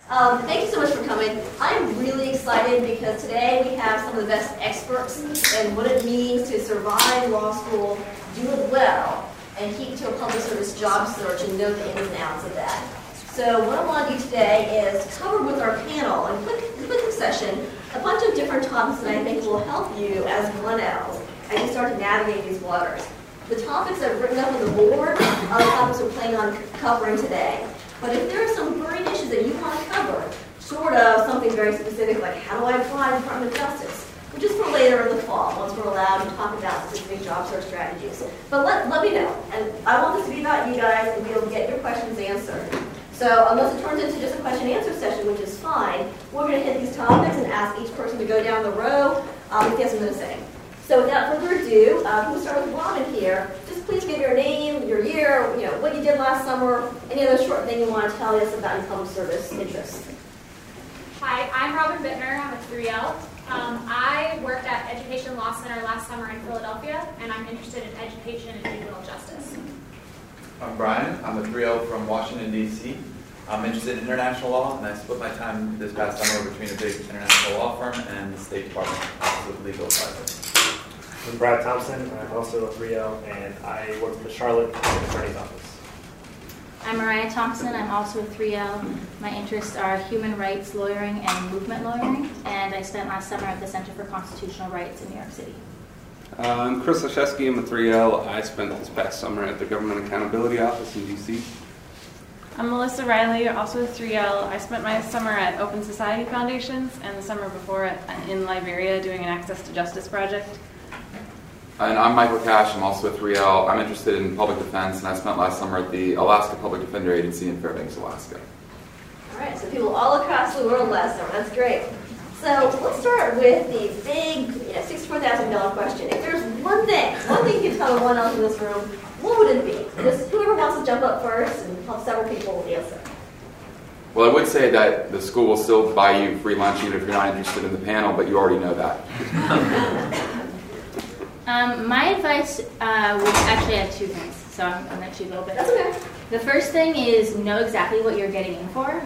Thank you so much for coming. I'm really excited because today we have some of the best experts in what it means to survive law school, do it well, and keep to a public service job search and know the ins and outs of that. So what I want to do today is cover with our panel in quick session a bunch of different topics that I think will help you as 1Ls as you start to navigate these waters. The topics that are written up on the board are the topics we're planning on covering today. But if there are some burning issues that you want to cover, sort of something very specific like how do I apply to the Department of Justice, which is for later in the fall, once we're allowed to talk about specific job search strategies. But let me know. And I want this to be about you guys and be able to get your questions answered. So unless it turns into just a question and answer session, which is fine, we're going to hit these topics and ask each person to go down the row if they have something to say. So without further ado, we'll start with Robin here. Just please give your name, your year, what you did last summer, any other short thing you want to tell us about your public service interests. Hi, I'm Robin Bittner. I'm a 3L. I worked at Education Law Center last summer in Philadelphia, and I'm interested in education and juvenile justice. I'm Brian. I'm a 3L from Washington, D.C. I'm interested in international law, and I split my time this past summer between a big international law firm and the State Department Office of Legal Advisor. I'm Brad Thompson. I'm also a 3L, and I work at the Charlotte Attorney's Office. I'm Mariah Thompson. I'm also a 3L. My interests are human rights lawyering and movement lawyering, and I spent last summer at the Center for Constitutional Rights in New York City. I'm Chris Leszewski. I'm a 3L. I spent this past summer at the Government Accountability Office in D.C. I'm Melissa Riley, also a 3L. I spent my summer at Open Society Foundations and the summer before in Liberia doing an Access to Justice project. And I'm Michael Cash. I'm also a 3L. I'm interested in public defense, and I spent last summer at the Alaska Public Defender Agency in Fairbanks, Alaska. All right, so people all across the world last summer. That's great. So let's start with the big $64,000 question. If there's one thing you can tell one else in this room, what would it be? Just whoever wants to jump up first and help several people answer. Well, I would say that the school will still buy you free lunch even if you're not interested in the panel, but you already know that. My advice would actually have two things, so I'm going to cheat a little bit. That's okay. The first thing is know exactly what you're getting in for.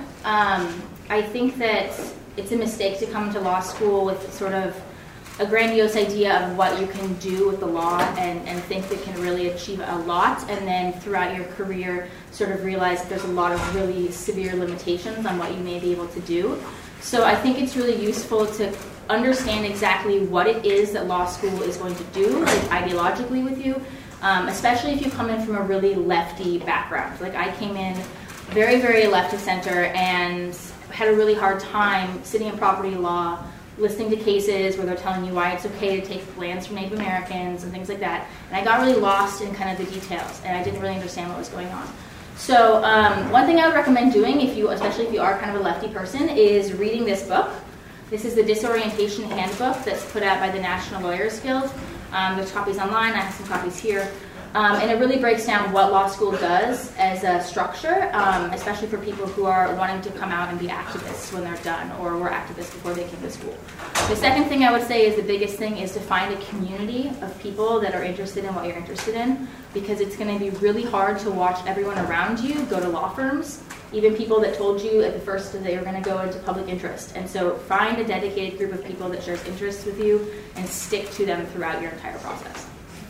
I think that it's a mistake to come to law school with sort of a grandiose idea of what you can do with the law and think that can really achieve a lot, and then throughout your career sort of realize that there's a lot of really severe limitations on what you may be able to do. So I think it's really useful to understand exactly what it is that law school is going to do, like ideologically with you, especially if you come in from a really lefty background. Like I came in very, very left of center and had a really hard time sitting in property law, listening to cases where they're telling you why it's okay to take lands from Native Americans and things like that. And I got really lost in kind of the details, and I didn't really understand what was going on. So one thing I would recommend doing, especially if you are kind of a lefty person, is reading this book. This is the Disorientation Handbook that's put out by the National Lawyers Guild. There's copies online. I have some copies here. And it really breaks down what law school does as a structure, especially for people who are wanting to come out and be activists when they're done or were activists before they came to school. The second thing I would say is the biggest thing is to find a community of people that are interested in what you're interested in, because it's going to be really hard to watch everyone around you go to law firms, even people that told you at the first that they were going to go into public interest. And so find a dedicated group of people that shares interests with you and stick to them throughout your entire process.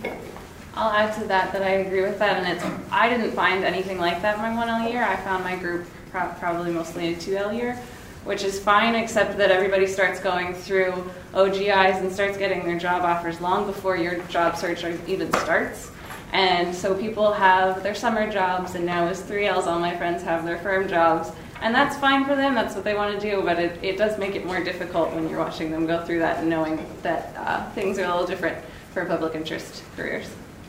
I'll add to that I agree with that, and I didn't find anything like that in my 1L year. I found my group probably mostly a 2L year, which is fine, except that everybody starts going through OGIs and starts getting their job offers long before your job search even starts. And so people have their summer jobs, and now as 3Ls, all my friends have their firm jobs. And that's fine for them, that's what they want to do, but it does make it more difficult when you're watching them go through that and knowing that things are a little different for public interest careers.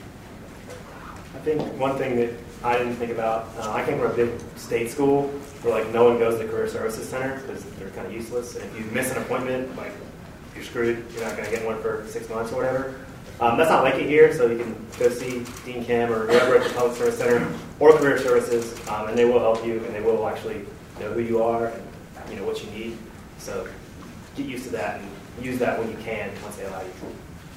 I think one thing that I didn't think about, I came from a big state school where no one goes to the Career Services Center because they're kind of useless. And if you miss an appointment, you're screwed. You're not going to get one for 6 months or whatever. That's not like it here, so you can go see Dean Kim or whoever at the Public Service Center or Career Services, and they will help you, and they will actually know who you are and what you need. So get used to that and use that when you can once they allow you to.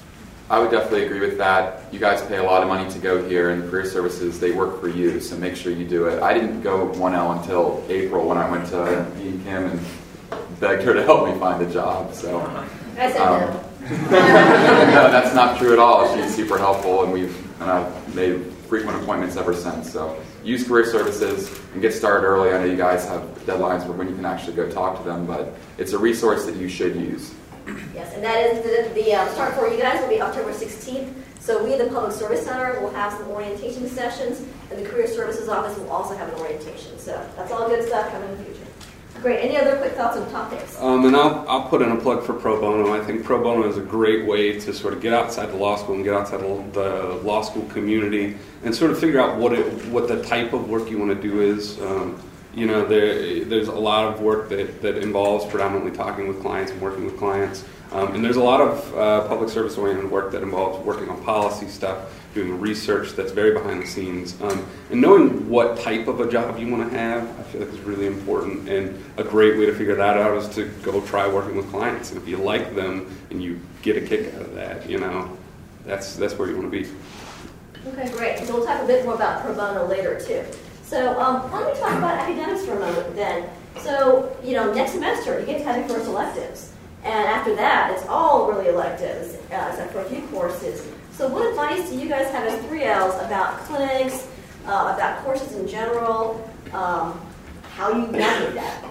I would definitely agree with that. You guys pay a lot of money to go here, and career services, they work for you, so make sure you do it. I didn't go 1L until April when I went to Dean Kim and begged her to help me find a job. So I said no. no, that's not true at all. She's super helpful, and I've made frequent appointments ever since. So use career services and get started early. I know you guys have deadlines for when you can actually go talk to them, but it's a resource that you should use. Yes, and that is the start for you guys will be October 16th. So we at the Public Service Center will have some orientation sessions, and the Career Services Office will also have an orientation. So that's all good stuff coming in the future. Great. Any other quick thoughts on topics? And I'll put in a plug for pro bono. I think pro bono is a great way to sort of get outside the law school and get outside the law school community and sort of figure out what the type of work you want to do is. There's a lot of work that involves predominantly talking with clients and working with clients. And there's a lot of public service oriented work that involves working on policy stuff, doing research that's very behind the scenes. And knowing what type of a job you want to have, I feel like is really important. And a great way to figure that out is to go try working with clients. And if you like them and you get a kick out of that, that's where you want to be. Okay, great. So we'll talk a bit more about pro bono later too. So let me talk about academics for a moment then. So, next semester you get to have your first electives. And after that, it's all really electives, except for a few courses. So what advice do you guys have as 3Ls about clinics, about courses in general, how you navigate that?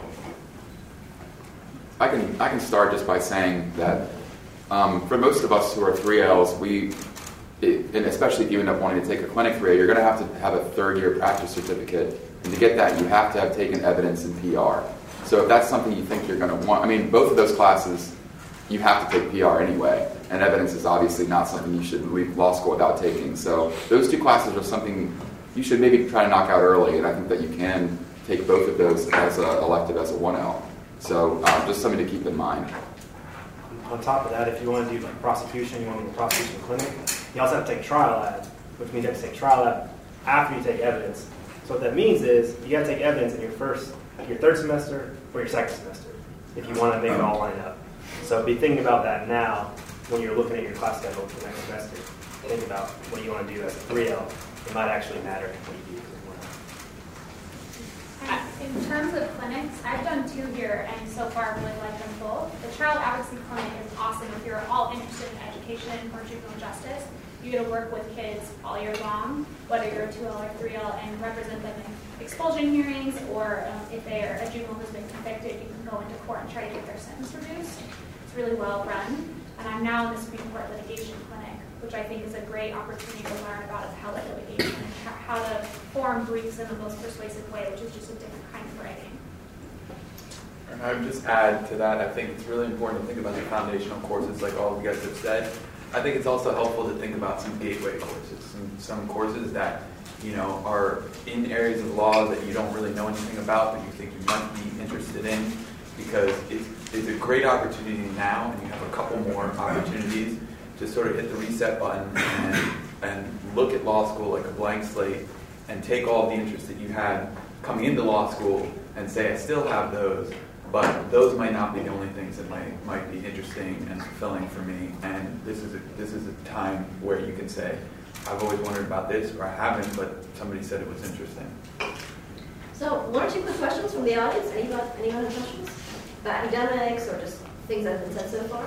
I can start just by saying that for most of us who are 3Ls, and especially if you end up wanting to take a clinic 3A, you're going to have a third-year practice certificate. And to get that, you have to have taken evidence in PR. So if that's something you think you're going to want, both of those classes, you have to take PR anyway. And evidence is obviously not something you should leave law school without taking. So those two classes are something you should maybe try to knock out early. And I think that you can take both of those as an elective as a 1L. So just something to keep in mind. On top of that, if you want to do prosecution, you want to do a prosecution clinic, you also have to take trial lab, which means you have to take trial lab after you take evidence. So what that means is you got to take evidence in your third semester or your second semester if you want to make it all line up. So be thinking about that now when you're looking at your class schedule for the next semester. Think about what you want to do as a 3L. It might actually matter what you do as a 1L. In terms of clinics, I've done 2 here, and so far I really like them both. The Child Advocacy Clinic is awesome if you're all interested in education or juvenile justice. You get to work with kids all year long, whether you're a 2L or 3L, and represent them in expulsion hearings, or if they are a juvenile who's been convicted, you can go into court and try to get their sentence reduced. It's really well run. And I'm now in the Supreme Court litigation clinic, which I think is a great opportunity to learn about appellate litigation and how to form briefs in the most persuasive way, which is just a different kind of writing. And I would just add to that, I think it's really important to think about the foundational courses like all of you guys have said. I think it's also helpful to think about some gateway courses, some courses that are in areas of law that you don't really know anything about, but you think you might be interested in, because it's a great opportunity now, and you have a couple more opportunities to sort of hit the reset button and look at law school like a blank slate and take all the interest that you had coming into law school and say, I still have those, but those might not be the only things that might be interesting and fulfilling for me. And this is a time where you can say, I've always wondered about this, or I haven't, but somebody said it was interesting. So 1 or 2 quick questions from the audience. Anyone have questions about academics or just things that have been said so far?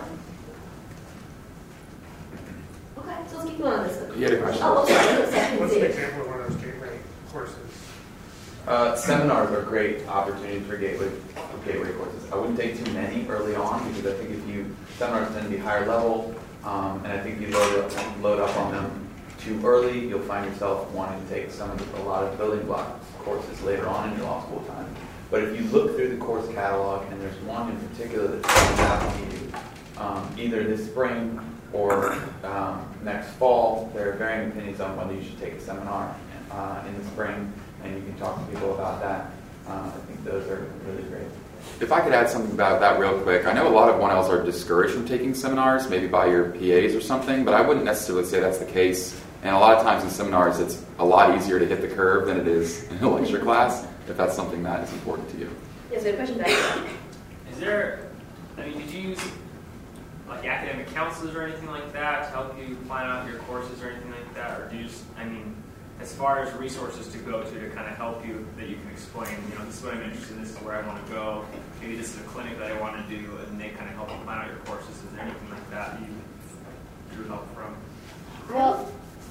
Okay, so let's keep going on this. You had a question? Oh, sorry. What's an example of one of those gateway courses? Seminars are great opportunities for gateway courses. I wouldn't take too many early on, because I think seminars tend to be higher level, and I think if you load up on them too early, you'll find yourself wanting to take a lot of building block courses later on in your law school time. But if you look through the course catalog, and there's one in particular that's coming out to you, either this spring or next fall, there are varying opinions on whether you should take a seminar in the spring, and you can talk to people about that. I think those are really great. If I could add something about that real quick, I know a lot of 1Ls are discouraged from taking seminars, maybe by your PAs or something, but I wouldn't necessarily say that's the case. And a lot of times in seminars, it's a lot easier to hit the curve than it is in a lecture class, if that's something that is important to you. Yes, we have a question back there. Is there, did you use like academic counselors or anything like that to help you plan out your courses or anything like that? Or do you just, I mean, as far as resources to go to kind of help you that you can explain, you know, this is what I'm interested in, this is where I want to go, maybe this is a clinic that I want to do, and they kind of help you plan out your courses. Is there anything like that you drew help from? Well,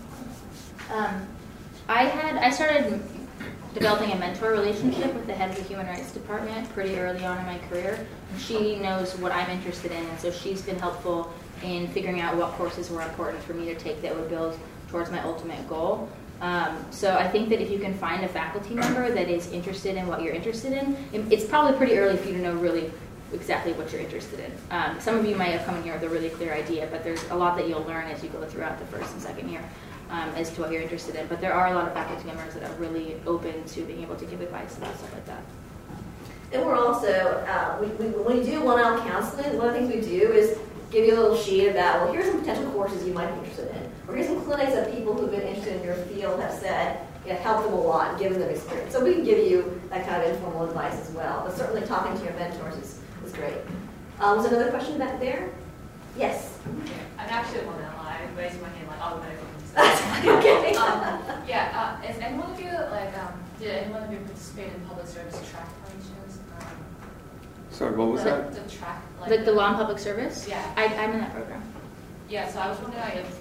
I started developing a mentor relationship with the head of the Human Rights Department pretty early on in my career. And she knows what I'm interested in, and so she's been helpful in figuring out what courses were important for me to take that would build towards my ultimate goal. So I think that if you can find a faculty member that is interested in what you're interested in, it's probably pretty early for you to know really exactly what you're interested in. Some of you might have come in here with a really clear idea, but there's a lot that you'll learn as you go throughout the first and second year as to what you're interested in. But there are a lot of faculty members that are really open to being able to give advice about stuff like that. And we're also, when we do one-on-one counseling, one of the things we do is give you a little sheet about, well, here's some potential courses you might be interested in. Or here's some clinics that people who've been interested in your field have said, helped them a lot and given them experience. So we can give you that kind of informal advice as well. But certainly talking to your mentors is great. Was there another question back there? Yes. I'm actually one that I raised my hand like automatically. Okay. Is anyone of you did anyone of you participate in public service track by any chance? Sorry, what was that? The track, Like the law and public service? Yeah. I'm in that program. Yeah, so I was wondering if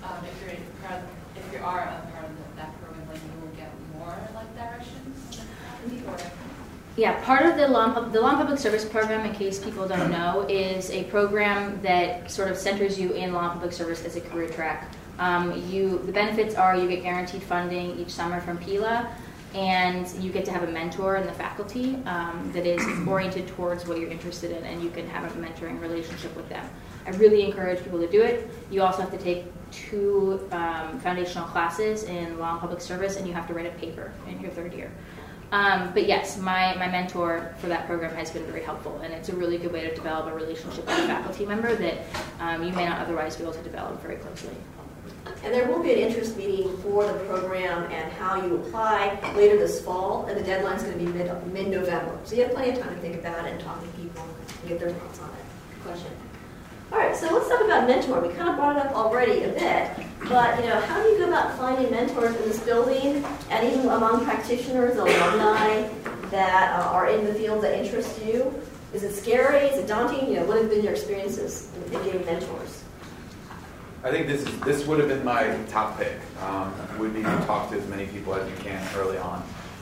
you are a part of that program, like you will get more like direction from the faculty, or. Yeah, part of the law and public service program, in case people don't know, is a program that sort of centers you in law and public service as a career track. The benefits are you get guaranteed funding each summer from PILA, and you get to have a mentor in the faculty that is oriented towards what you're interested in, and you can have a mentoring relationship with them. I really encourage people to do it. You also have to take 2 foundational classes in law and public service, and you have to write a paper in your 3rd year. But yes, my mentor for that program has been very helpful, and it's a really good way to develop a relationship with a faculty member that you may not otherwise be able to develop very closely. And there will be an interest meeting for the program and how you apply later this fall, and the deadline's going to be mid-November. So you have plenty of time to think about it and talk to people and get their thoughts on it. Good question. All right, so let's talk about mentor. We kind of brought it up already a bit, but how do you go about finding mentors in this building and even among practitioners, alumni that are in the field that interest you? Is it scary? Is it daunting? What have been your experiences in getting mentors? I think this would have been my top pick. Would be to talk to as many people as you can early on.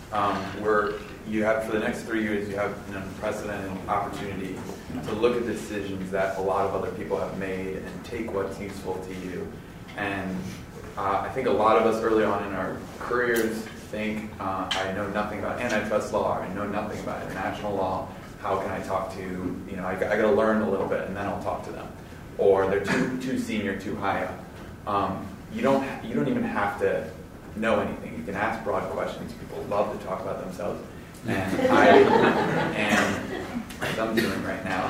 You have, for the next 3 years, you have an unprecedented opportunity to look at decisions that a lot of other people have made and take what's useful to you. And I think a lot of us early on in our careers think, I know nothing about antitrust law, I know nothing about international law, how can I talk to, I got to learn a little bit and then I'll talk to them. Or they're too senior, too high up. You don't even have to know anything. You can ask broad questions. People love to talk about themselves, and as I'm doing right now.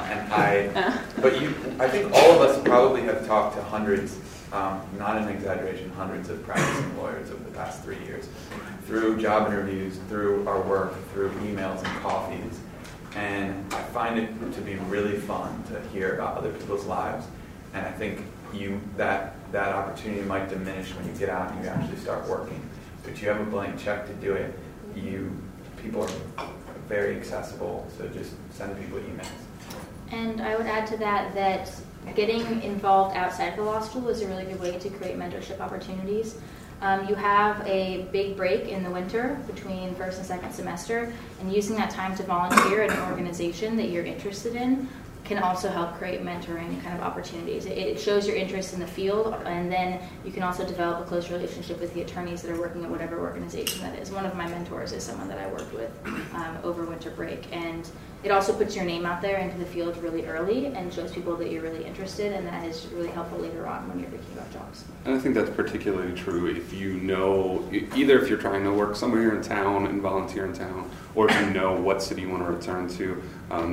I think all of us probably have talked to hundreds, not an exaggeration, hundreds of practicing lawyers over the past 3 years, through job interviews, through our work, through emails and coffees. And I find it to be really fun to hear about other people's lives. And I think that opportunity might diminish when you get out and you actually start working. But you have a blank check to do it. People are very accessible, so just send people emails. And I would add to that getting involved outside of the law school is a really good way to create mentorship opportunities. You have a big break in the winter between first and second semester, and using that time to volunteer at an organization that you're interested in can also help create mentoring kind of opportunities. It shows your interest in the field, and then you can also develop a close relationship with the attorneys that are working at whatever organization that is. One of my mentors is someone that I worked with over winter break, and it also puts your name out there into the field really early and shows people that you're really interested, and that is really helpful later on when you're thinking about jobs. And I think that's particularly true if you know, either if you're trying to work somewhere here in town and volunteer in town, or if you know what city you want to return to,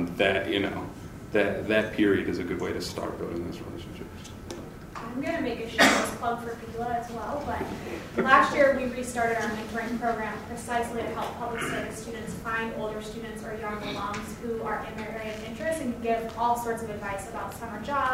that period is a good way to start building those relationships. I'm going to make a shameless plug for PILA as well, but last year we restarted our mentoring program precisely to help public service students find older students or young alums who are in their area of interest and give all sorts of advice about summer jobs,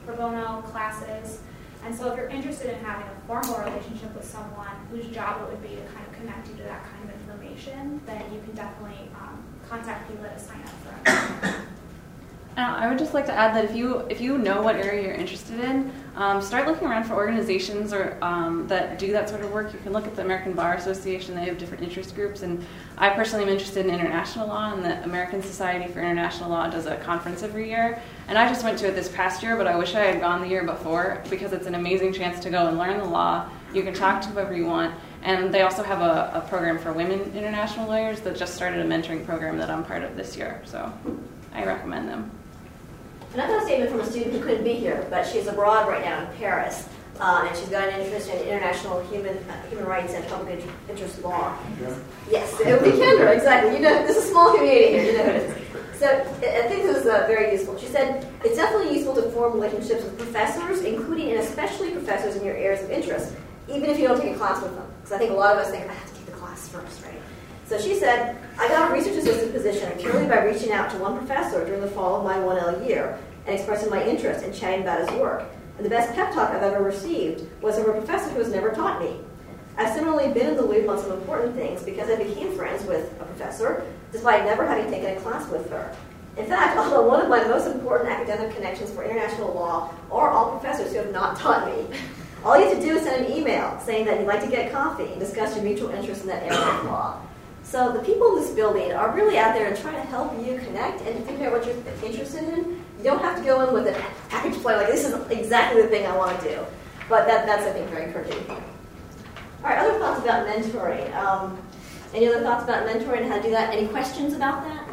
pro bono classes. And so if you're interested in having a formal relationship with someone whose job it would be to kind of connect you to that kind of information, then you can definitely contact people to sign up for it. I would just like to add that if you know what area you're interested in, start looking around for organizations or that do that sort of work. You can look at the American Bar Association. They have different interest groups, and I personally am interested in international law, and the American Society for International Law does a conference every year. And I just went to it this past year, but I wish I had gone the year before because it's an amazing chance to go and learn the law. You can talk to whoever you want. And they also have a program for women international lawyers that just started a mentoring program that I'm part of this year. So I recommend them. And I've got a statement from a student who couldn't be here, but she's abroad right now in Paris, and she's got an interest in international human rights and public interest law. Yes, it would be Kendra, exactly. You know, this is a small community here, you know it is. So I think this is very useful. She said, it's definitely useful to form relationships with professors, including and especially professors in your areas of interest, even if you don't take a class with them. Because I think a lot of us think, I have to take the class first, right? So she said, I got a research assistant position purely by reaching out to one professor during the fall of my 1L year and expressing my interest in chatting about his work. And the best pep talk I've ever received was from a professor who has never taught me. I've similarly been in the loop on some important things because I became friends with a professor despite never having taken a class with her. In fact, although one of my most important academic connections for international law are all professors who have not taught me. All you have to do is send an email saying that you'd like to get coffee and discuss your mutual interest in that area of law. So the people in this building are really out there and trying to help you connect and to figure out what you're interested in. You don't have to go in with a package plan like this is exactly the thing I want to do. But that's, I think, very encouraging. All right, other thoughts about mentoring. Any other thoughts about mentoring and how to do that? Any questions about that?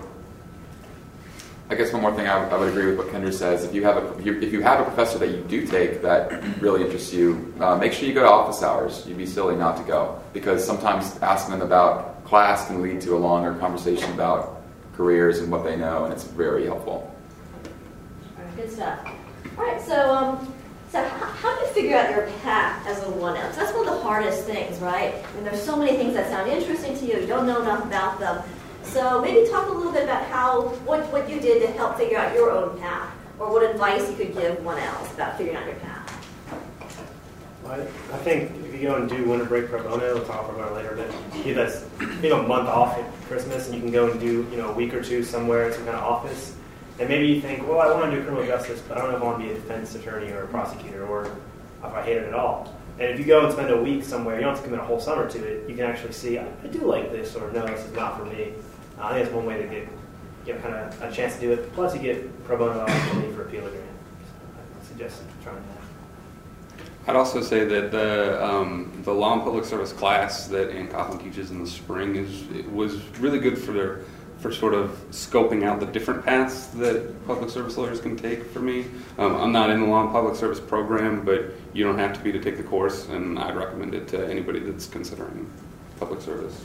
I guess one more thing I would agree with what Kendra says. If you have a professor that you do take that really interests you, make sure you go to office hours. You'd be silly not to go, because sometimes asking them about class can lead to a longer conversation about careers and what they know, and it's very helpful. All right, good stuff. All right, so how do you figure out your path as a 1L? That's one of the hardest things, right? I mean, there's so many things that sound interesting to you. You don't know enough about them. So maybe talk a little bit about what you did to help figure out your own path, or what advice you could give 1Ls about figuring out your path. Well, I think if you go and do winter break pro bono, we'll talk about it later, but give us a month off at Christmas, and you can go and do a week or two somewhere at some kind of office. And maybe you think, well, I want to do criminal justice, but I don't know if I want to be a defense attorney or a prosecutor, or if I hate it at all. And if you go and spend a week somewhere, you don't have to commit a whole summer to it. You can actually see, I do like this, or no, this is not for me. I think that's one way to get kind of a chance to do it. Plus, you get pro bono opportunity for appeal grant. So I suggest trying that. I'd also say that the Law and Public Service class that Ann Coughlin teaches in the spring was really good for sort of scoping out the different paths that public service lawyers can take for me. I'm not in the Law and Public Service program, but you don't have to be to take the course, and I'd recommend it to anybody that's considering public service.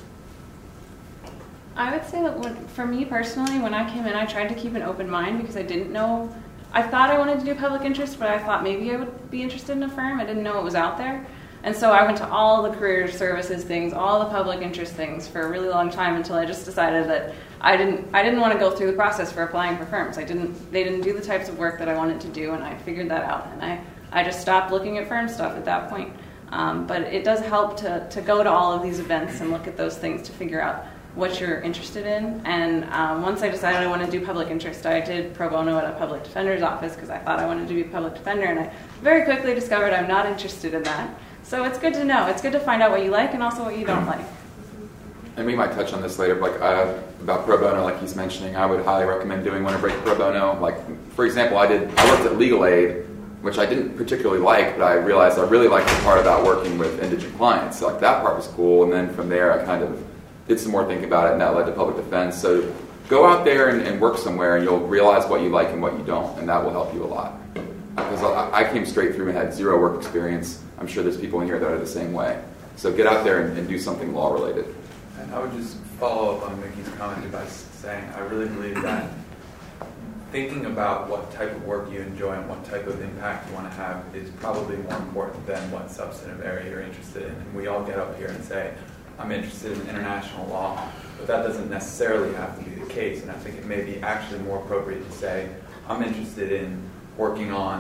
I would say that for me personally, when I came in, I tried to keep an open mind because I didn't know. I thought I wanted to do public interest, but I thought maybe I would be interested in a firm. I didn't know it was out there. And so I went to all the career services things, all the public interest things for a really long time until I just decided that I didn't want to go through the process for applying for firms. They didn't do the types of work that I wanted to do, and I figured that out. And I just stopped looking at firm stuff at that point. But it does help to go to all of these events and look at those things to figure out what you're interested in. And once I decided I wanted to do public interest, I did pro bono at a public defender's office because I thought I wanted to be a public defender, and I very quickly discovered I'm not interested in that. So it's good to know. It's good to find out what you like and also what you don't like. And we might touch on this later, but about pro bono, like he's mentioning, I would highly recommend doing winter break pro bono. Like, for example, I worked at Legal Aid, which I didn't particularly like, but I realized I really liked the part about working with indigent clients. So, like, that part was cool, and then from there I kind of did some more thinking about it, and that led to public defense. So go out there and work somewhere, and you'll realize what you like and what you don't, and that will help you a lot. Because I came straight through and had zero work experience. I'm sure there's people in here that are the same way. So get out there and do something law-related. And I would just follow up on Mickey's comment by saying I really believe that thinking about what type of work you enjoy and what type of impact you want to have is probably more important than what substantive area you're interested in. And we all get up here and say, I'm interested in international law, but that doesn't necessarily have to be the case. And I think it may be actually more appropriate to say, I'm interested in working on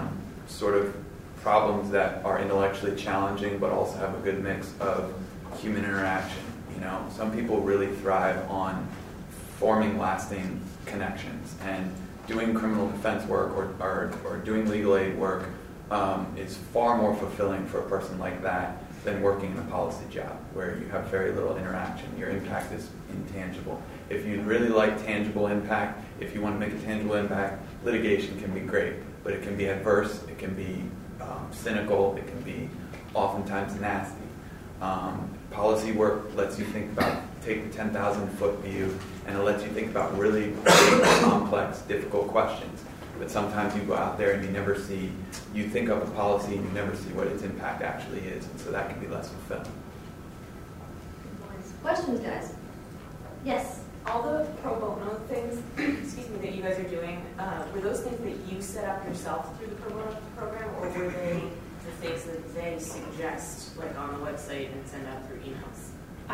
sort of problems that are intellectually challenging but also have a good mix of human interaction. You know, some people really thrive on forming lasting connections, and doing criminal defense work or doing legal aid work is far more fulfilling for a person like that than working in a policy job where you have very little interaction. Your impact is intangible. If you really like tangible impact, if you want to make a tangible impact, litigation can be great, but it can be adverse, it can be cynical, it can be oftentimes nasty. Policy work lets you think about, take the 10,000-foot view, and it lets you think about really big, complex, difficult questions. But sometimes you go out there and you think of a policy and you never see what its impact actually is, and so that can be less fulfilling. Questions, guys? Yes. All the pro bono things, excuse me, that you guys are doing, were those things that you set up yourself through the pro bono program, or were they the things that they suggest, like on the website and send out through emails?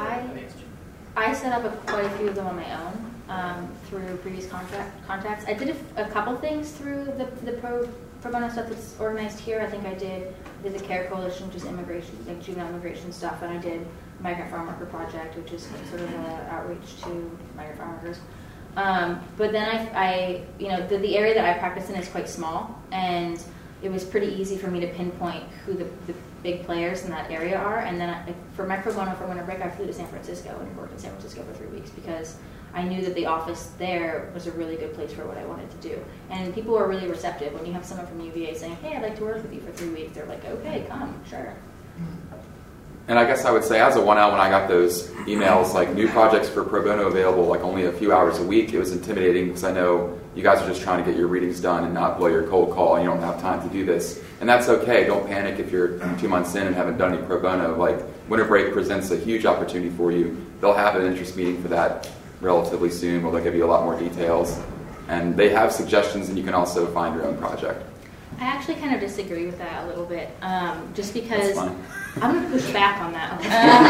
I set up quite a few of them on my own through previous contacts. I did a couple things through the pro bono stuff that's organized here. I think I did the CARE Coalition, which is immigration, like juvenile immigration stuff, and I did Migrant Farm Worker Project, which is sort of an outreach to migrant farm workers. But then I you know, the area that I practice in is quite small, and it was pretty easy for me to pinpoint who the big players in that area are. And then for my pro bono for winter break, I flew to San Francisco and worked in San Francisco for 3 weeks because I knew that the office there was a really good place for what I wanted to do. And people were really receptive. When you have someone from UVA saying, hey, I'd like to work with you for 3 weeks, they're like, okay, come, sure. And I guess I would say as a 1L, when I got those emails, like new projects for pro bono available, like only a few hours a week, it was intimidating because I know you guys are just trying to get your readings done and not blow your cold call, and you don't have time to do this. And that's okay. Don't panic if you're 2 months in and haven't done any pro bono. Like, winter break presents a huge opportunity for you. They'll have an interest meeting for that relatively soon where they'll give you a lot more details. And they have suggestions, and you can also find your own project. I actually kind of disagree with that a little bit, just because I'm going to push back on that.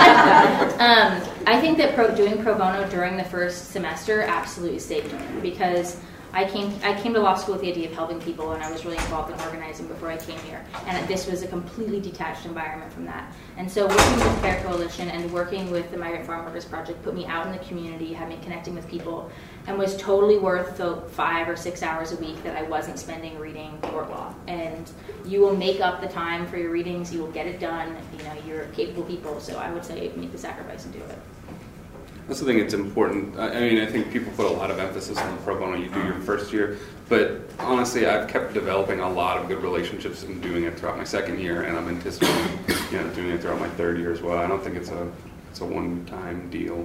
I think that doing pro bono during the first semester absolutely saved me, because I came to law school with the idea of helping people, and I was really involved in organizing before I came here. And this was a completely detached environment from that. And so working with CARE Coalition and working with the Migrant Farm Workers Project put me out in the community, had me connecting with people, and was totally worth the 5 or 6 hours a week that I wasn't spending reading tort law. And you will make up the time for your readings, you will get it done, you know, you're capable people, so I would say make the sacrifice and do it. I also think it's important. I mean, I think people put a lot of emphasis on the pro bono you do your first year, but honestly, I've kept developing a lot of good relationships and doing it throughout my second year, and I'm anticipating, doing it throughout my third year as well. I don't think it's a one-time deal.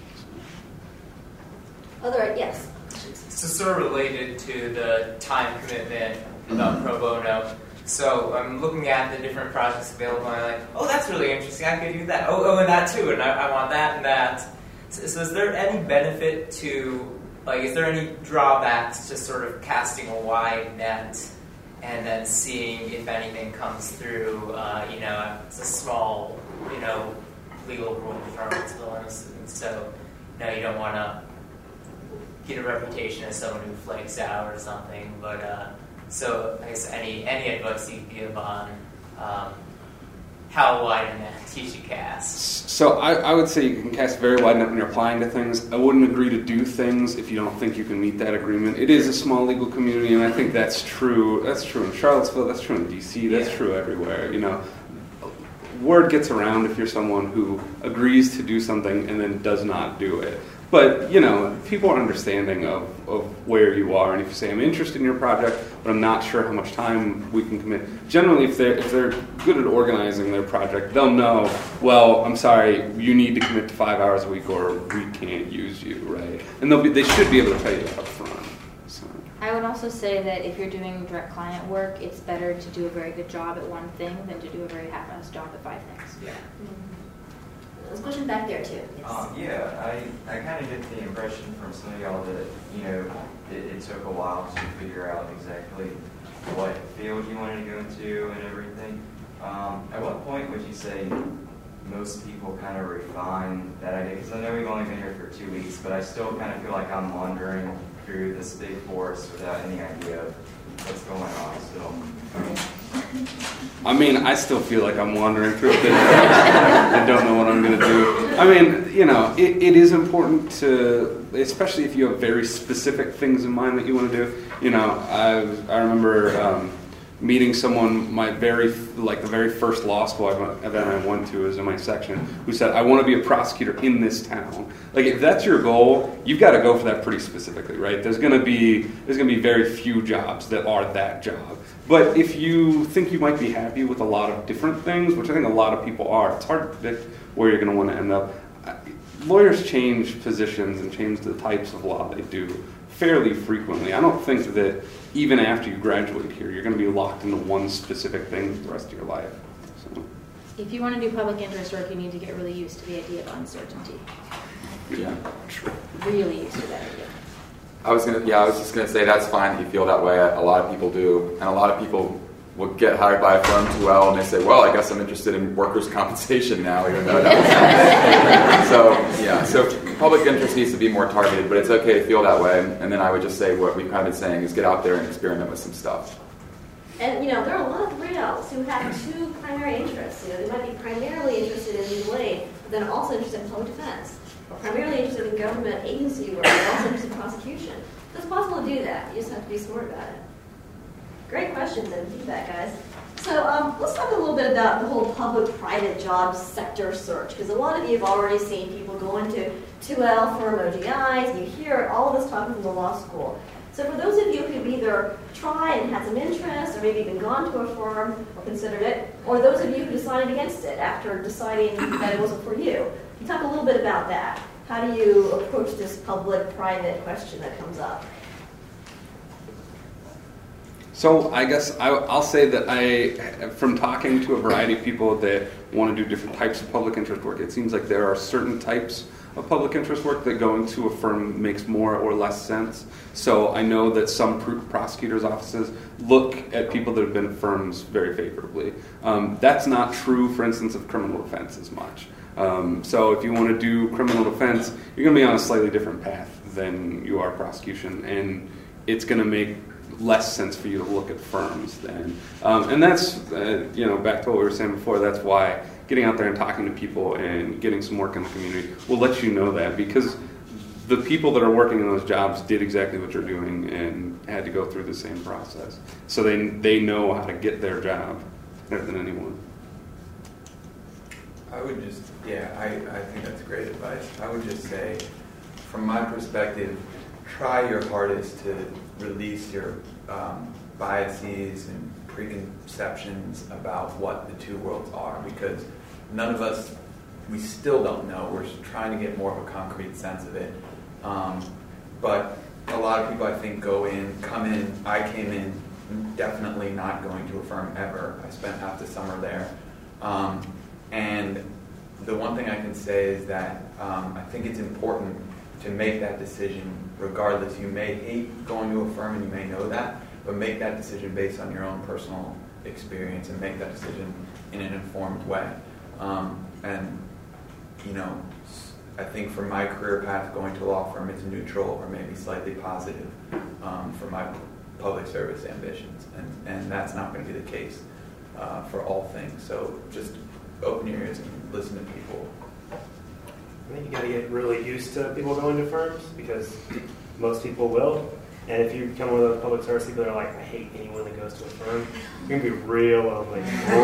Yes. So sort of related to the time commitment about pro bono. So I'm looking at the different projects available, and I'm like, oh, that's really interesting. I could do that. Oh, and that too, and I want that and that. So is there any benefit to, is there any drawbacks to sort of casting a wide net and then seeing if anything comes through, it's a small, legal rule firm, and so, you don't want to get a reputation as someone who flakes out or something, but, so I guess any advice you give on how wide a net you should cast? So I would say you can cast a very wide net when you're applying to things. I wouldn't agree to do things if you don't think you can meet that agreement. It is a small legal community, and I think that's true. That's true in Charlottesville. That's true in D.C. That's true everywhere. Word gets around if you're someone who agrees to do something and then does not do it. But, people are understanding of where you are. And if you say, I'm interested in your project, but I'm not sure how much time we can commit. Generally, if they're good at organizing their project, they'll know, well, I'm sorry, you need to commit to 5 hours a week or we can't use you, right? And they should be able to tell you that up front. So. I would also say that if you're doing direct client work, it's better to do a very good job at one thing than to do a very half-assed job at 5 things. Yeah. There's a question back there, too. Yes. I kind of get the impression from some of y'all that, it took a while to figure out exactly what field you wanted to go into and everything. At what point would you say most people kind of refine that idea? Because I know we've only been here for 2 weeks, but I still kind of feel like I'm wandering through this big forest without any idea of what's going on still. I mean, I still feel like I'm wandering through it. I don't know what I'm going to do. I mean, you know, it is important to, especially if you have very specific things in mind that you want to do. You know, I remember meeting someone, the very first law school event I went to was in my section, who said, I want to be a prosecutor in this town. Like, if that's your goal, you've got to go for that pretty specifically, right? There's going to be very few jobs that are that job. But if you think you might be happy with a lot of different things, which I think a lot of people are, it's hard to predict where you're going to want to end up. Lawyers change positions and change the types of law they do fairly frequently. I don't think that even after you graduate here, you're going to be locked into one specific thing for the rest of your life. So. If you want to do public interest work, you need to get really used to the idea of uncertainty. Yeah. Really used to that idea. I was just gonna say that's fine that you feel that way. A lot of people do, and a lot of people will get hired by a firm too well, and they say, "Well, I guess I'm interested in workers' compensation now." Even though so public interest needs to be more targeted, but it's okay to feel that way. And then I would just say what we've kind of been saying is get out there and experiment with some stuff. And, you know, there are a lot of 3Ls who have two primary interests. You know, they might be primarily interested in legal aid, but then also interested in public defense, or primarily interested in government agency work, but also interested in prosecution. So it's possible to do that. You just have to be smart about it. Great questions and feedback, guys. So let's talk a little bit about the whole public-private job sector search, because a lot of you have already seen people go into 2L firm OGIs, and you hear all of this talking from the law school. So for those of you who've either tried and had some interest, or maybe even gone to a firm or considered it, or those of you who decided against it after deciding that it wasn't for you, you talk a little bit about that. How do you approach this public-private question that comes up? So I guess I'll say that from talking to a variety of people that want to do different types of public interest work, it seems like there are certain types of public interest work that going to a firm makes more or less sense. So I know that some prosecutors' offices look at people that have been at firms very favorably. That's not true, for instance, of criminal defense as much. So if you want to do criminal defense, you're going to be on a slightly different path than you are prosecution, and it's going to make less sense for you to look at firms then. And that's, back to what we were saying before, that's why getting out there and talking to people and getting some work in the community will let you know that, because the people that are working in those jobs did exactly what you're doing and had to go through the same process. So they know how to get their job better than anyone. I would just, I think that's great advice. I would just say, from my perspective, try your hardest to release your biases and preconceptions about what the two worlds are, because none of us, we still don't know. We're trying to get more of a concrete sense of it. But a lot of people, I think, come in. I came in definitely not going to a firm ever. I spent half the summer there. And the one thing I can say is that I think it's important to make that decision regardless. You may hate going to a firm and you may know that, but make that decision based on your own personal experience and make that decision in an informed way. And, I think for my career path, going to a law firm is neutral or maybe slightly positive for my public service ambitions. And that's not going to be the case for all things. So just open your ears and listen to people. I think you got to get really used to people going to firms, because most people will. And if you become one of those public service people that are like, I hate anyone that goes to a firm, you're going to be real lonely.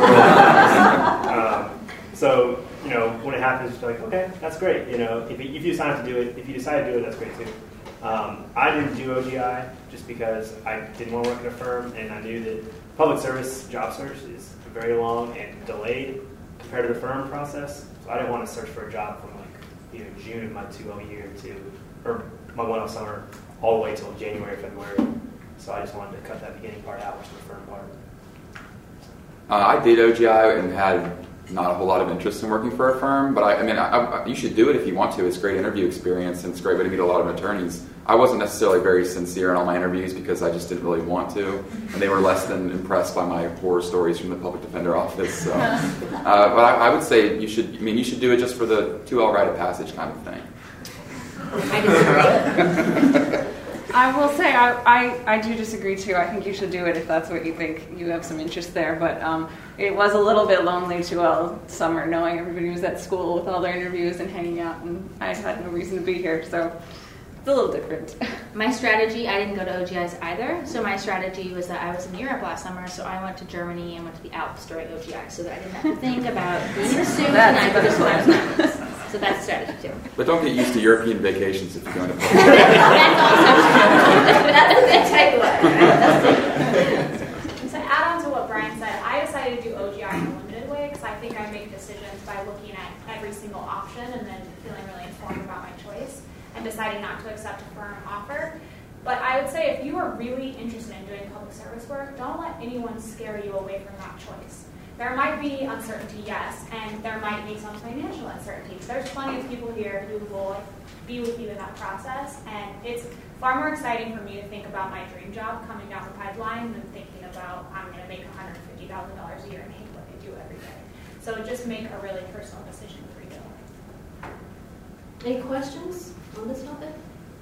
So, when it happens, you're like, okay, that's great. If you decide to do it, that's great too. I didn't do OGI just because I didn't want to work in a firm, and I knew that public service job search is very long and delayed compared to the firm process. So I didn't want to search for a job from June of my 2L year or my 1L summer all the way till January, February. So I just wanted to cut that beginning part out, which is the firm part. I did OGI and had not a whole lot of interest in working for a firm, but I you should do it if you want to. It's a great interview experience, and it's a great way to meet a lot of attorneys. I wasn't necessarily very sincere in all my interviews because I just didn't really want to, and they were less than impressed by my horror stories from the public defender office. So. But I would say you should do it just for the 2L rite of passage kind of thing. I disagree. I will say I do disagree too. I think you should do it if that's what you think you have some interest there. But it was a little bit lonely to all summer knowing everybody was at school with all their interviews and hanging out, and I had no reason to be here, so it's a little different. My strategy, I didn't go to OGIs either, so my strategy was that I was in Europe last summer, so I went to Germany and went to the Alps during OGI, so that I didn't have to think about being in a suit and I could just when I was nervous. So that's a strategy too. But don't get used to European vacations if you're going to play. That's a good takeaway. To add on to what Brian said, I decided to do OGI in a limited way because I think I make decisions by looking at every single option and then feeling really informed about my choice and deciding not to accept a firm offer. But I would say if you are really interested in doing public service work, don't let anyone scare you away from that choice. There might be uncertainty, yes, and there might be some financial uncertainty. There's plenty of people here who will be with you in that process, and it's far more exciting for me to think about my dream job coming down the pipeline than thinking about I'm going to make $150,000 a year and hate what I do every day. So just make a really personal decision for you. Any questions on this topic?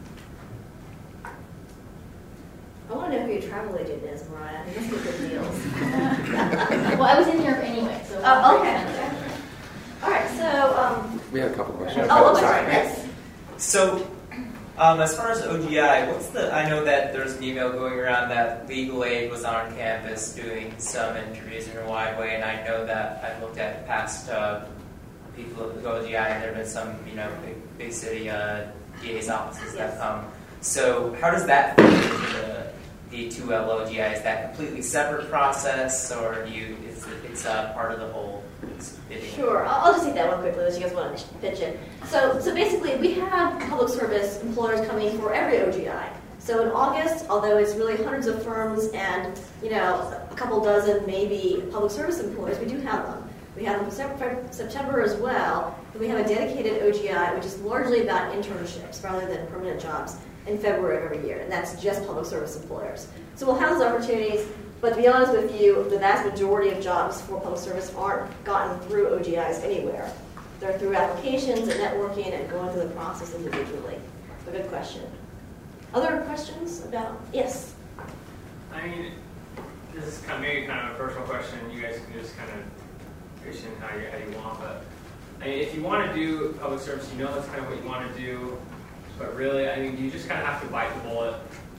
I want to know who your travel agent is, Mariah. He must be good deals. Well, I was in Europe anyway, so. Oh, okay. All right, so. We had a couple questions. Oh, I'm sorry. Yes. So, as far as OGI, I know that there's an email going around that Legal Aid was on campus doing some interviews in a wide way, and I know that I've looked at past people who go to OGI, and there have been some, big city DA's offices that come. So, how does that fit into the 2L OGI? Is that a completely separate process, or it's part of the whole bidding? Sure. I'll just take that one quickly unless you guys want to pitch in. So basically, we have public service employers coming for every OGI. So in August, although it's really hundreds of firms and a couple dozen maybe public service employers, we do have them. We have them for September as well. And we have a dedicated OGI, which is largely about internships rather than permanent jobs, in February of every year, and that's just public service employers. So we'll have those opportunities, but to be honest with you, the vast majority of jobs for public service aren't gotten through OGIs anywhere. They're through applications and networking and going through the process individually. A good question. Other questions about? Yes? I mean, this is maybe kind of a personal question. You guys can just kind of pitch in how you want, but I mean, if you want to do public service, that's kind of what you want to do. But really, I mean, you just kind of have to bite the bullet,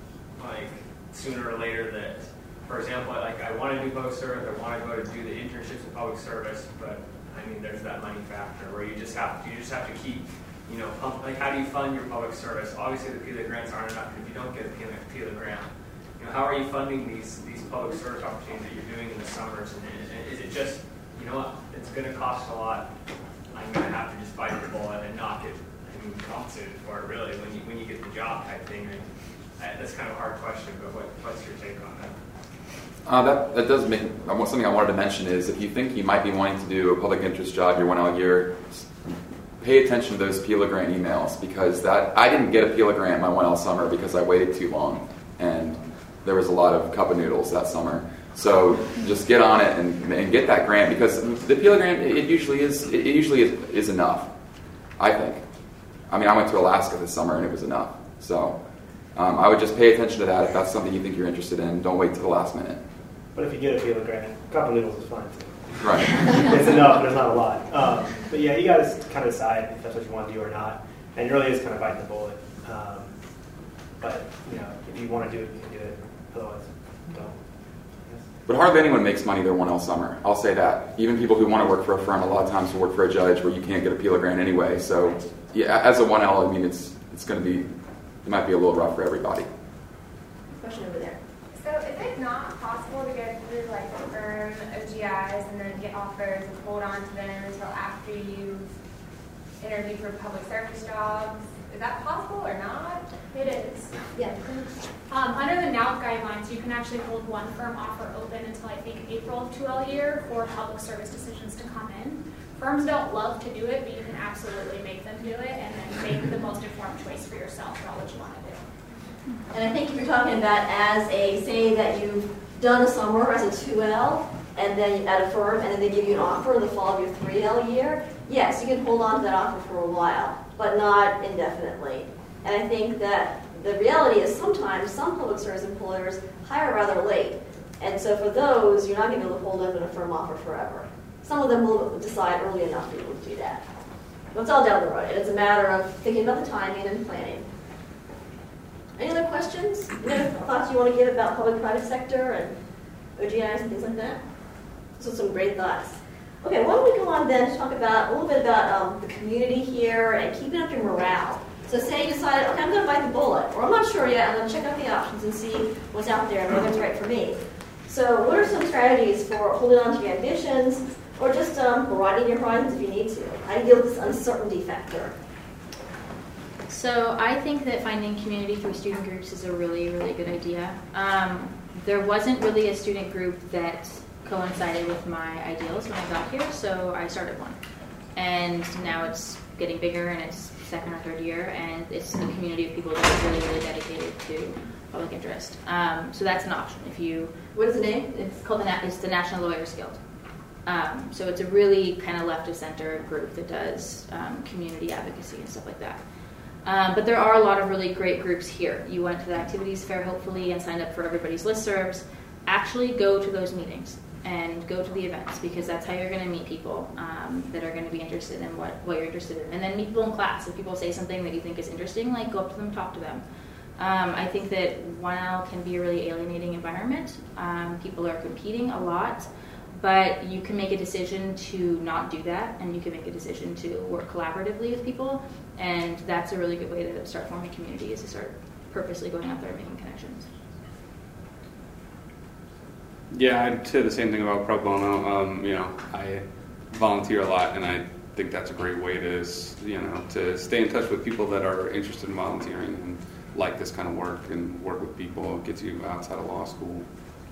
sooner or later. That, for example, I want to do public service, I want to go to do the internships in public service, but I mean, there's that money factor where you just have to keep, how do you fund your public service? Obviously, the PILA grants aren't enough if you don't get a PILA grant. How are you funding these public service opportunities that you're doing in the summers? And is it just, it's going to cost a lot. I'm going to have to just bite the bullet and not get compensated for it, really, when you get the job type thing. That's kind of a hard question, but what's your take on that? That does make something I wanted to mention is if you think you might be wanting to do a public interest job your 1L year, pay attention to those PILA grant emails, because I didn't get a PILA grant my 1L summer because I waited too long, and there was a lot of cup of noodles that summer. So just get on it and get that grant, because the PILA grant it usually is enough, I think. I mean, I went to Alaska this summer and it was enough. So I would just pay attention to that if that's something you think you're interested in. Don't wait till the last minute. But if you get a PILA grant, a couple noodles is fine too. Right. It's enough, but it's not a lot. But yeah, you guys kind of decide if that's what you want to do or not. And it really is kind of biting the bullet. But if you want to do it, you can do it. Otherwise, don't. But hardly anyone makes money their 1L summer. I'll say that. Even people who want to work for a firm, a lot of times will work for a judge where you can't get a PILA grant anyway. So yeah, as a 1L, I mean, it's going to be, it might be a little rough for everybody. Question over there. So is it not possible to go through the firm OGIs and then get offers and hold on to them until after you've interviewed for public service jobs? Is that possible or not? It is. Yeah. Under the NALC guidelines, you can actually hold one firm offer open until I think April of 2L year for public service decisions to come in. Firms don't love to do it, but you can absolutely make them do it and then make the most informed choice for yourself about what you want to do. And I think if you're talking about say that you've done a summer as a 2L and then at a firm and then they give you an offer in the fall of your 3L year, yes, you can hold on to that offer for a while, but not indefinitely. And I think that the reality is sometimes some public service employers hire rather late. And so for those, you're not going to be able to hold open a firm offer forever. Some of them will decide early enough to be able to do that. But it's all down the road. It's a matter of thinking about the timing and planning. Any other questions? Any other thoughts you want to give about public-private sector and OGIs and things like that? So some great thoughts. Okay, why don't we go on then to talk about a little bit about the community here and keeping up your morale. So say you decide, okay, I'm going to bite the bullet, or I'm not sure yet, I'm going to check out the options and see what's out there and whether it's right for me. So what are some strategies for holding on to your ambitions, or just broadening your horizons if you need to? How do you deal with this uncertainty factor? So I think that finding community through student groups is a really, really good idea. There wasn't really a student group that coincided with my ideals when I got here, so I started one. And now it's getting bigger, and it's second or third year, and it's a community of people that are really, really dedicated to public interest. So that's an option. If you, what is the name? It's called the National Lawyers Guild. So it's a really kind of left of center group that does community advocacy and stuff like that. But there are a lot of really great groups here. You went to the activities fair, hopefully, and signed up for everybody's listservs. Actually go to those meetings and go to the events, because that's how you're going to meet people that are going to be interested in what you're interested in. And then meet people in class. If people say something that you think is interesting, like go up to them, talk to them. I think that 1L can be a really alienating environment. People are competing a lot, but you can make a decision to not do that, and you can make a decision to work collaboratively with people, and that's a really good way to start forming community, is to start purposely going out there and making connections. Yeah, I'd say the same thing about pro bono. I volunteer a lot, and I think that's a great way to stay in touch with people that are interested in volunteering and like this kind of work, and work with people. It gets you outside of law school.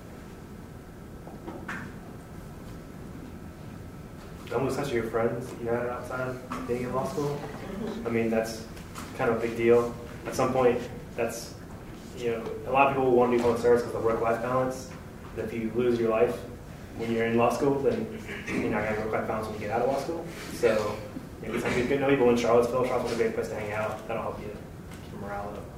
Almost touch your friends you had outside of being in law school. I mean, that's kind of a big deal. At some point, that's, a lot of people want to do public service because of work-life balance. If you lose your life when you're in law school, then you're not going to have work-life balance when you get out of law school. So maybe some good people in Charlottesville. Charlottesville's a great place to hang out. That'll help you keep morale up.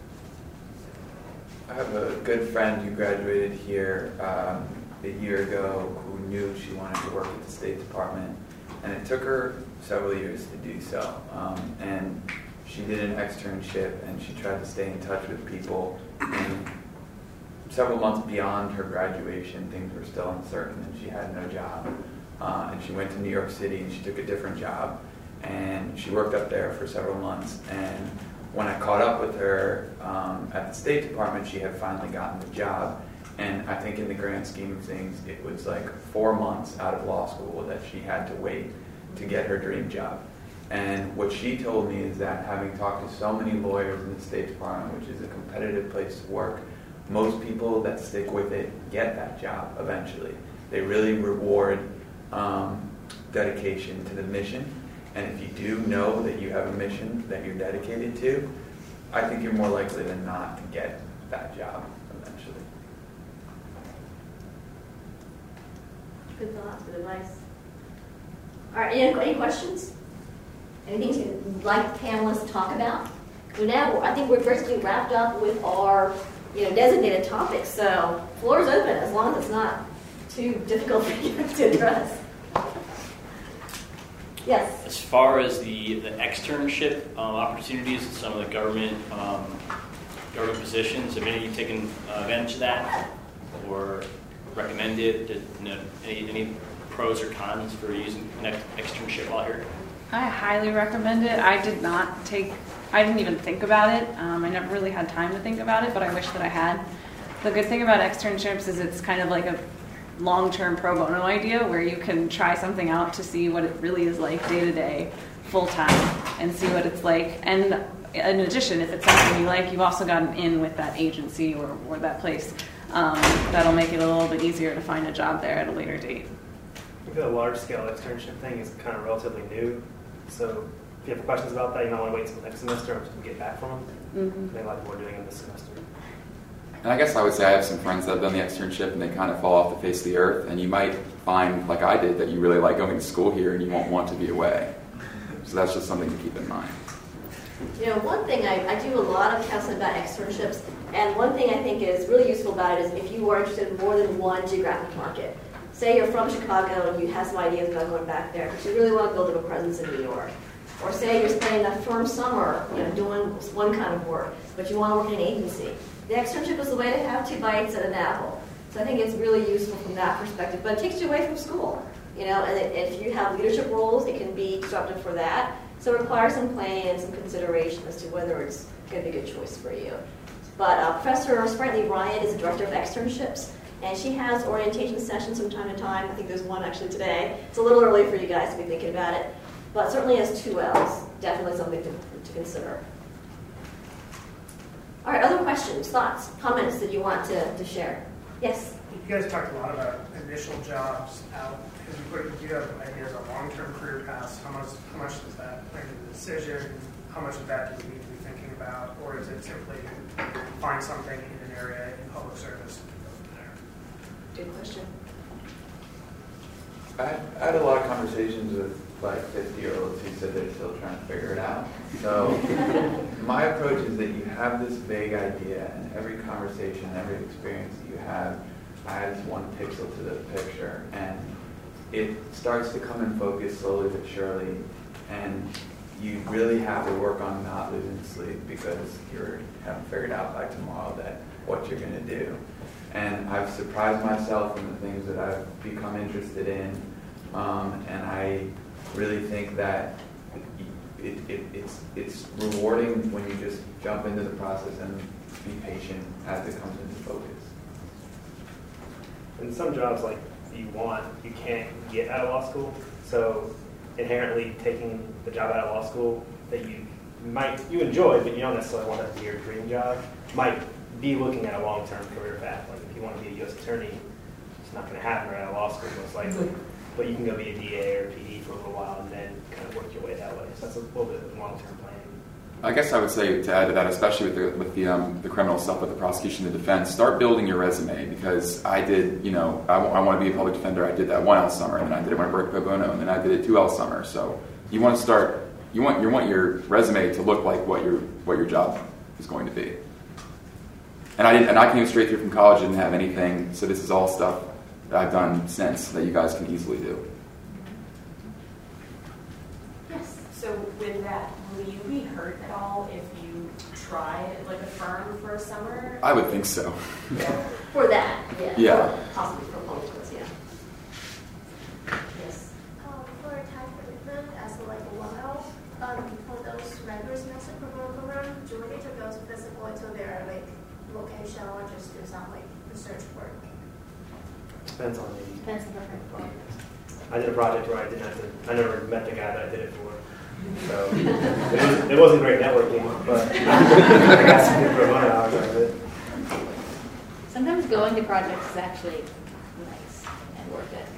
I have a good friend who graduated here a year ago who knew she wanted to work at the State Department, and it took her several years to do so. And she did an externship, and she tried to stay in touch with people. And several months beyond her graduation, things were still uncertain, and she had no job. And she went to New York City, and she took a different job, and she worked up there for several months. And when I caught up with her at the State Department, she had finally gotten the job. And I think in the grand scheme of things, it was like 4 months out of law school that she had to wait to get her dream job. And what she told me is that, having talked to so many lawyers in the State Department, which is a competitive place to work, most people that stick with it get that job eventually. They really reward dedication to the mission. And if you do know that you have a mission that you're dedicated to, I think you're more likely than not to get that job eventually. Good thoughts, good advice. All right, any questions? Anything you'd like the panelists to talk about? Well, now I think we're basically wrapped up with our designated topics, so floor's open as long as it's not too difficult for you to address. Yes. As far as the externship opportunities in some of the government positions, have any of you taken advantage of that or recommend it? Any pros or cons for using an externship while here? I highly recommend it. I didn't even think about it. I never really had time to think about it, but I wish that I had. The good thing about externships is it's kind of like a long-term pro bono idea where you can try something out to see what it really is like day to day, full time, and see what it's like. And in addition, if it's something you like, you've also got an in with that agency or that place. That'll make it a little bit easier to find a job there at a later date. I think the large-scale externship thing is kind of relatively new. So if you have questions about that, you might want to wait until next semester or to get back from them. Mm-hmm. They like what we're doing in this semester. And I guess I would say I have some friends that have done the externship and they kind of fall off the face of the earth. And you might find, like I did, that you really like going to school here and you won't want to be away. So that's just something to keep in mind. You know, one thing I do a lot of counseling about externships, and one thing I think is really useful about it is if you are interested in more than one geographic market. Say you're from Chicago and you have some ideas about going back there, but you really want to build up a presence in New York. Or say you're spending a firm summer, doing one kind of work, but you want to work in an agency. The externship is the way to have 2 bites at an apple. So I think it's really useful from that perspective, but it takes you away from school. And if you have leadership roles, it can be disruptive for that. So it requires some planning and some consideration as to whether it's going to be a good choice for you. But Professor Sprightly Ryan is the director of externships, and she has orientation sessions from time to time. I think there's one actually today. It's a little early for you guys to be thinking about it, but certainly as 2Ls, definitely something to consider. All right, other questions, thoughts, comments that you want to share? Yes? You guys talked a lot about initial jobs out. Do you have ideas on long-term career paths? How much does that play into the decision? How much of that do we need to be thinking about? Or is it simply find something in an area in public service and go from there? Good question. I had a lot of conversations with like 50-year-olds who said they're still trying to figure it out. So my approach is that you have this vague idea, and every conversation, every experience that you have adds one pixel to the picture, and it starts to come in focus slowly but surely, and you really have to work on not losing sleep because you haven't figured out by tomorrow that what you're going to do. And I've surprised myself in the things that I've become interested in, and I really think that it's rewarding when you just jump into the process and be patient as it comes into focus. And some jobs like you can't get out of law school, so inherently taking the job out of law school that you enjoy, but you don't necessarily want that to be your dream job, might be looking at a long-term career path. Like if you want to be a U.S. attorney, it's not going to happen right out of law school most likely, but you can go be a DA or a PD for a little while and then kind of work your way that way. So that's a little bit of long-term planning. I guess I would say to add to that, especially with the criminal stuff, with the prosecution and the defense, start building your resume, because I did, I want to be a public defender. I did that 1L summer, and then I did it when I worked pro bono, and then I did it 2L summer. So you want to start, you want your resume to look like what your job is going to be. And I came straight through from college, didn't have anything, so this is all stuff that I've done since that you guys can easily do. Yes. So with that, will you be hurt at all if you try like a firm for a summer? I would think so. Yeah. For that, yeah. Yeah. Or possibly for politics, yeah. Yes. For time commitment as a 1L, for those regular semester program, do you need to go physically to their location or just do some research work? Depends on the Depends on the program. I did a project where I never met the guy that I did it for. So it wasn't great networking, but I got some good pro bono hours out of it. Sometimes going to projects is actually nice and worth it.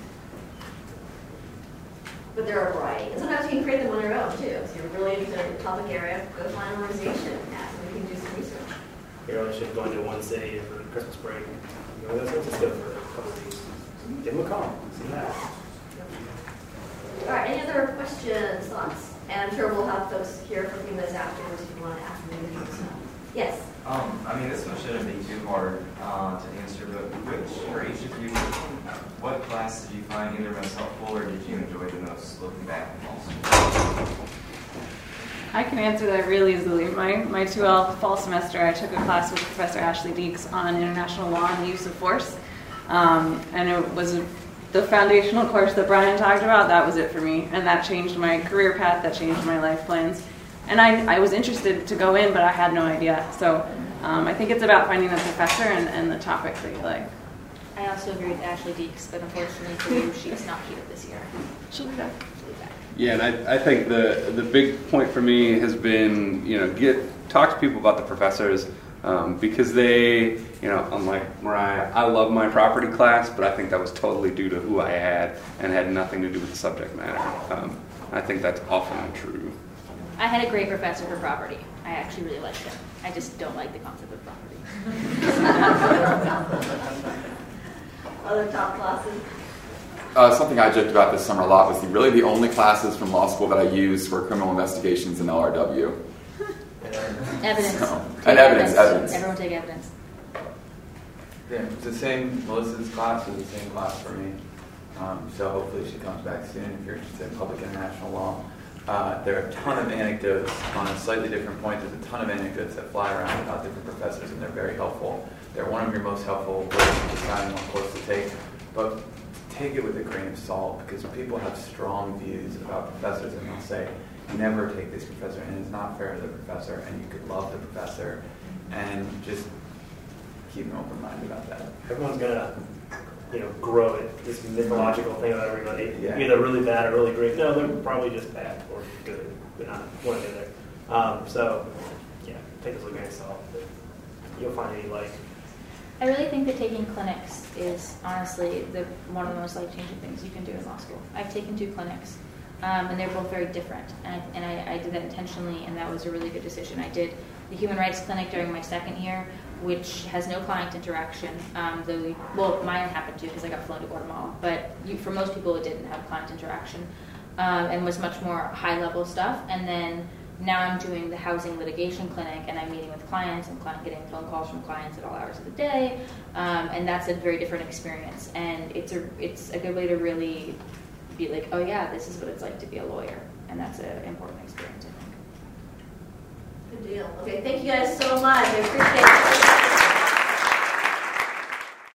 But there are a variety. And sometimes you can create them on your own, too. So you're really interested in the topic area, go find an organization and ask them if you can do some research. You're only just going to one city for Christmas break. Let's just go for a couple of weeks. Give them a call. See what happens. All right, any other questions, thoughts? And I'm sure we'll have folks here for a few minutes afterwards if you want to ask them anything. So, yes? This one shouldn't be too hard to answer, but for each of you, what class did you find either most helpful or did you enjoy the most looking back in law school? I can answer that really easily. My 2L fall semester, I took a class with Professor Ashley Deeks on international law and the use of force. And it was the foundational course that Brian talked about. That was it for me. And that changed my career path, that changed my life plans. And I was interested to go in, but I had no idea. So I think it's about finding the professor and the topic that you like. I also agree with Ashley Deeks, but unfortunately for you, she's not here this year. She'll be back. Yeah, and I think the big point for me has been, talk to people about the professors, because they, unlike Mariah, I love my property class, but I think that was totally due to who I had and had nothing to do with the subject matter. I think that's often true. I had a great professor for property. I actually really liked him. I just don't like the concept of property. Other top classes? something I joked about this summer a lot was really the only classes from law school that I used were criminal investigations and LRW. Evidence. And evidence. Everyone take evidence. Yeah, it's the same. Melissa's class was the same class for me. So hopefully she comes back soon if you're interested in public international law. There are a ton of anecdotes on a slightly different point. There's a ton of anecdotes that fly around about different professors, and they're very helpful. They're one of your most helpful ways of deciding what course to take. But take it with a grain of salt, because people have strong views about professors, and they'll say, never take this professor, and it's not fair to the professor, and you could love the professor, and just keep an open mind about that. Everyone's gonna, grow it. This mythological thing about everybody, Yeah. either really bad or really great. No, they're probably just bad or good, but not one or the other. So, yeah, take this with a grain of salt. But you'll find what you like. I really think that taking clinics is honestly one of the most life-changing things you can do in law school. I've taken 2 clinics, and they're both very different. And I did that intentionally, and that was a really good decision. I did the human rights clinic during my 2nd year, which has no client interaction. Mine happened to because I got flown to Guatemala, but for most people it didn't have client interaction, and was much more high-level stuff. And then now I'm doing the housing litigation clinic, and I'm meeting with clients and getting phone calls from clients at all hours of the day, and that's a very different experience. And it's a good way to really be like, oh yeah, this is what it's like to be a lawyer, and that's an important experience, I think. Good deal. Okay, thank you guys so much. I appreciate it.